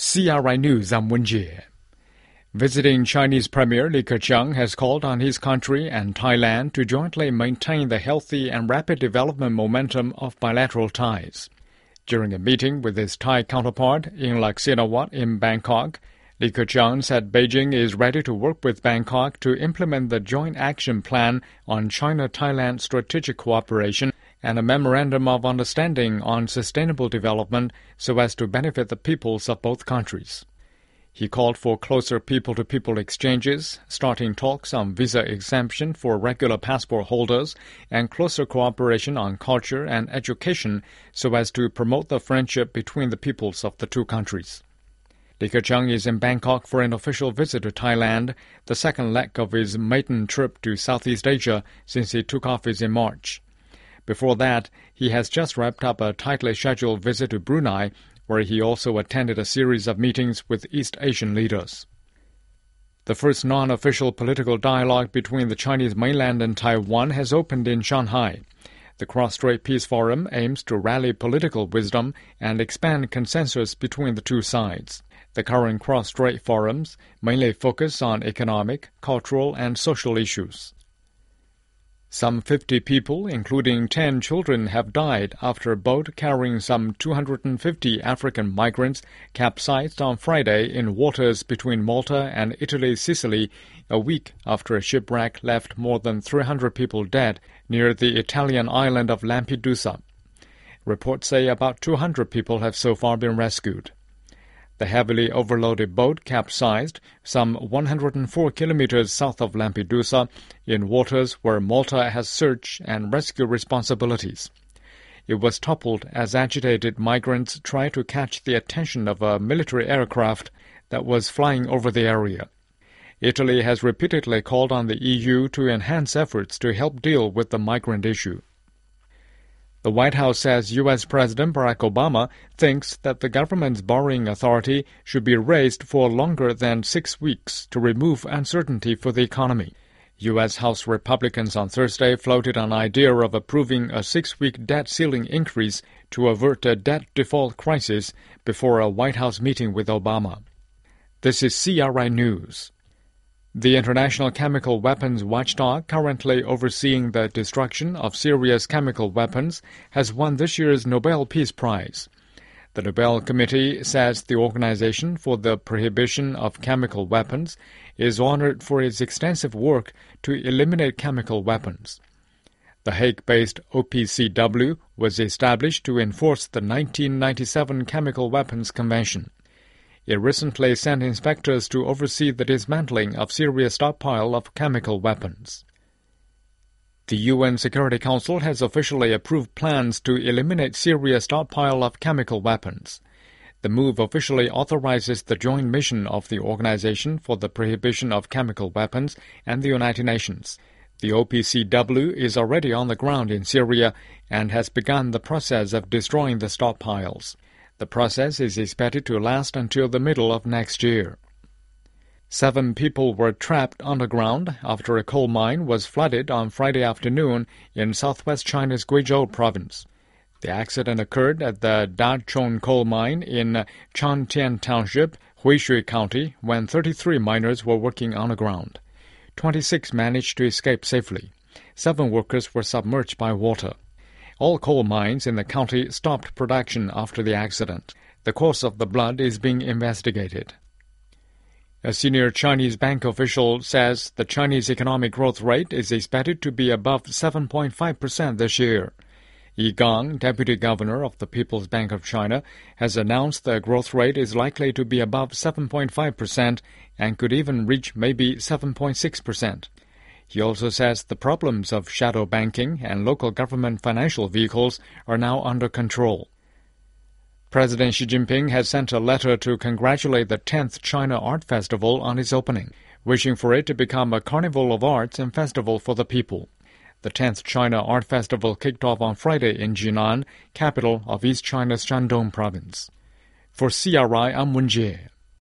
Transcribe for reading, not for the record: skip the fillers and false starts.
CRI News, I'm Wen Jie. Visiting Chinese Premier Li Keqiang has called on his country and Thailand to jointly maintain the healthy and rapid development momentum of bilateral ties. During a meeting with his Thai counterpart in Laksinawat in Bangkok, Li Keqiang said Beijing is ready to work with Bangkok to implement the Joint Action Plan on China-Thailand Strategic Cooperation and a Memorandum of Understanding on Sustainable Development so as to benefit the peoples of both countries. He called for closer people-to-people exchanges, starting talks on visa exemption for regular passport holders, and closer cooperation on culture and education so as to promote the friendship between the peoples of the two countries. Li Keqiang is in Bangkok for an official visit to Thailand, the second leg of his maiden trip to Southeast Asia since he took office in March. Before that, he has just wrapped up a tightly scheduled visit to Brunei, where he also attended a series of meetings with East Asian leaders. The first non-official political dialogue between the Chinese mainland and Taiwan has opened in Shanghai. The Cross-Strait Peace Forum aims to rally political wisdom and expand consensus between the two sides. The current Cross-Strait forums mainly focus on economic, cultural, and social issues. Some 50 people, including 10 children, have died after a boat carrying some 250 African migrants capsized on Friday in waters between Malta and Italy's Sicily, a week after a shipwreck left more than 300 people dead near the Italian island of Lampedusa. Reports say about 200 people have so far been rescued. The heavily overloaded boat capsized some 104 kilometers south of Lampedusa in waters where Malta has search and rescue responsibilities. It was toppled as agitated migrants tried to catch the attention of a military aircraft that was flying over the area. Italy has repeatedly called on the EU to enhance efforts to help deal with the migrant issue. The White House says U.S. President Barack Obama thinks that the government's borrowing authority should be raised for longer than 6 weeks to remove uncertainty for the economy. U.S. House Republicans on Thursday floated an idea of approving a 6-week debt ceiling increase to avert a debt default crisis before a White House meeting with Obama. This is CRI News. The International Chemical Weapons Watchdog, currently overseeing the destruction of Syria's chemical weapons, has won this year's Nobel Peace Prize. The Nobel Committee says the Organization for the Prohibition of Chemical Weapons is honored for its extensive work to eliminate chemical weapons. The Hague-based OPCW was established to enforce the 1997 Chemical Weapons Convention. It recently sent inspectors to oversee the dismantling of Syria's stockpile of chemical weapons. The UN Security Council has officially approved plans to eliminate Syria's stockpile of chemical weapons. The move officially authorizes the joint mission of the Organization for the Prohibition of Chemical Weapons and the United Nations. The OPCW is already on the ground in Syria and has begun the process of destroying the stockpiles. The process is expected to last until the middle of next year. 7 people were trapped underground after a coal mine was flooded on Friday afternoon in southwest China's Guizhou province. The accident occurred at the Dachong coal mine in Changtian Township, Huishui County, when 33 miners were working underground. 26 managed to escape safely. 7 workers were submerged by water. All coal mines in the county stopped production after the accident. The cause of the flood is being investigated. A senior Chinese bank official says the Chinese economic growth rate is expected to be above 7.5% this year. Yi Gang, deputy governor of the People's Bank of China, has announced the growth rate is likely to be above 7.5% and could even reach maybe 7.6%. He also says the problems of shadow banking and local government financial vehicles are now under control. President Xi Jinping has sent a letter to congratulate the 10th China Art Festival on its opening, wishing for it to become a carnival of arts and festival for the people. The 10th China Art Festival kicked off on Friday in Jinan, capital of East China's Shandong province. For CRI, I'm Wen Jie.